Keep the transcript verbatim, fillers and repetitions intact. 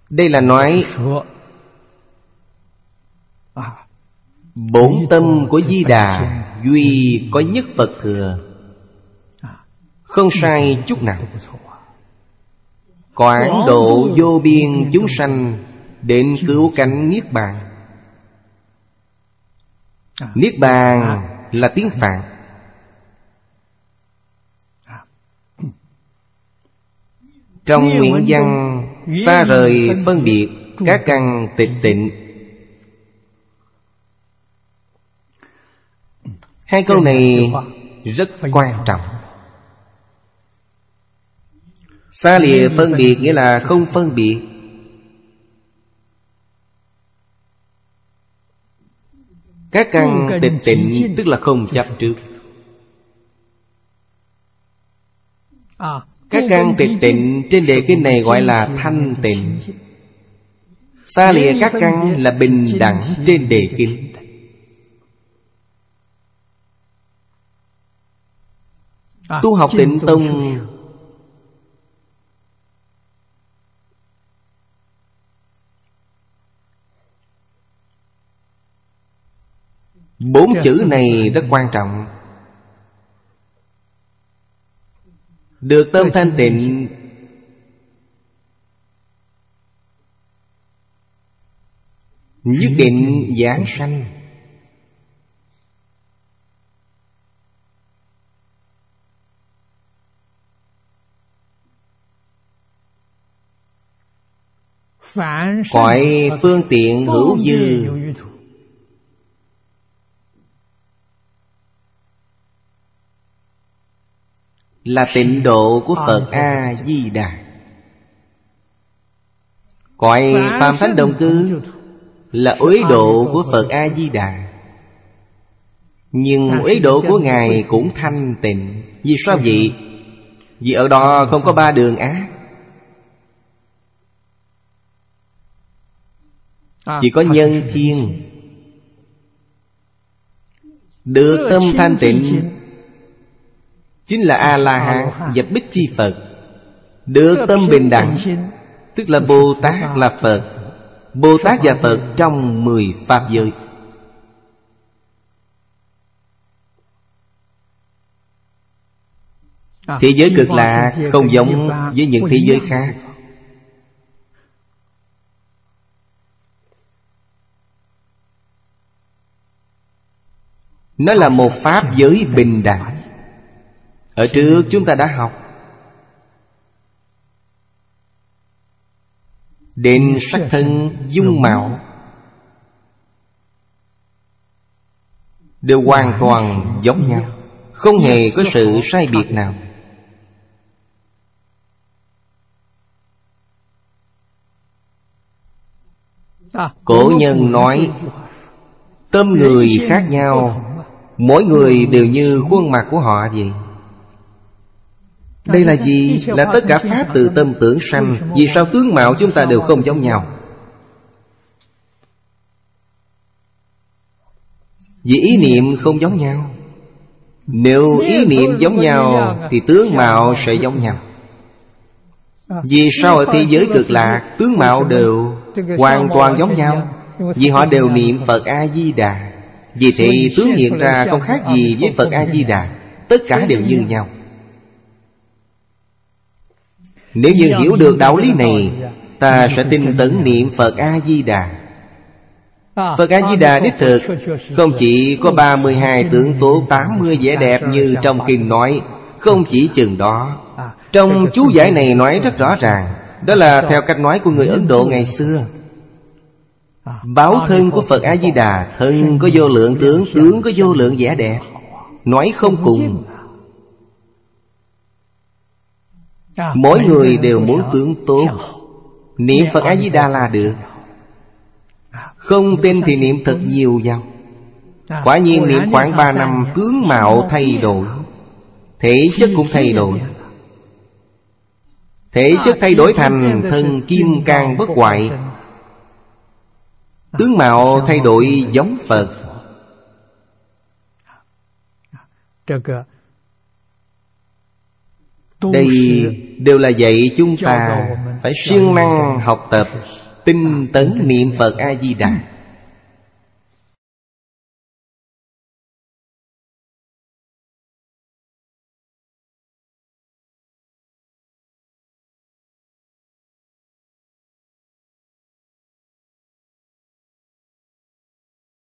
Đây là nói bổn tâm của Di Đà duy có nhất Phật thừa, không sai chút nào. Quảng độ vô biên chúng sanh đến cứu cánh Niết Bàn. Niết Bàn là tiếng Phạn. Trong nguyện văn xa rời phân biệt, các căn tịch tịnh. Hai câu này rất quan trọng. Xa lìa phân biệt nghĩa là không phân biệt. Các căn tịch tịnh tức là không chấp trước. Các căn tịch tịnh trên đề kinh này gọi là thanh tịnh. Xa lìa các căn là bình đẳng trên đề kinh. Tu học Tịnh Tông bốn chữ này rất quan trọng. Được tâm thanh tịnh, nhất định giảng sanh. Cõi phương tiện hữu dư, là tịnh độ của Phật A-di-đà. Cõi phàm thánh đồng cư là uế độ của Phật A-di-đà. Nhưng uế độ của Ngài cũng thanh tịnh. Vì sao vậy? Vì ở đó không có ba đường ác, chỉ có nhân thiên. Được tâm thanh tịnh chính là A-la-hán và Bích Chi Phật. Được tâm bình đẳng tức là Bồ Tát là Phật. Bồ Tát và Phật trong mười pháp giới. Thế giới Cực Lạc không giống với những thế giới khác. Nó là một pháp giới bình đẳng. Ở trước chúng ta đã học đến sắc thân dung mạo đều hoàn toàn giống nhau, không hề có sự sai biệt nào. Cổ nhân nói tâm người khác nhau, mỗi người đều như khuôn mặt của họ vậy. Đây là gì? Là tất cả pháp từ tâm tưởng sanh. Vì sao tướng mạo chúng ta đều không giống nhau? Vì ý niệm không giống nhau. Nếu ý niệm giống nhau thì tướng mạo sẽ giống nhau. Vì sao ở thế giới Cực Lạc tướng mạo đều hoàn toàn giống nhau? Vì họ đều niệm Phật A-di-đà. Vì thế tướng hiện ra không khác gì với Phật A-di-đà. Tất cả đều như nhau. Nếu như hiểu được đạo lý này, ta sẽ tinh tấn niệm Phật A-di-đà. Phật A-di-đà đích thực không chỉ có ba mươi hai tướng tố, tám mươi vẻ đẹp như trong kinh nói. Không chỉ chừng đó. Trong chú giải này nói rất rõ ràng. Đó là theo cách nói của người Ấn Độ ngày xưa. Báo thân của Phật A-di-đà, thân có vô lượng tướng, tướng có vô lượng vẻ đẹp. Nói không cùng. Mỗi người đều muốn tướng tốt. Niệm Phật A-di-đà là được. Không tin thì niệm thật nhiều vào. Quả nhiên niệm khoảng ba năm, tướng mạo thay đổi, thể chất cũng thay đổi. Thể chất thay đổi thành thân kim cang bất hoại. Tướng mạo thay đổi giống Phật. Đây đều là dạy chúng ta phải siêng năng học tập, tinh tấn niệm Phật A-di-đà.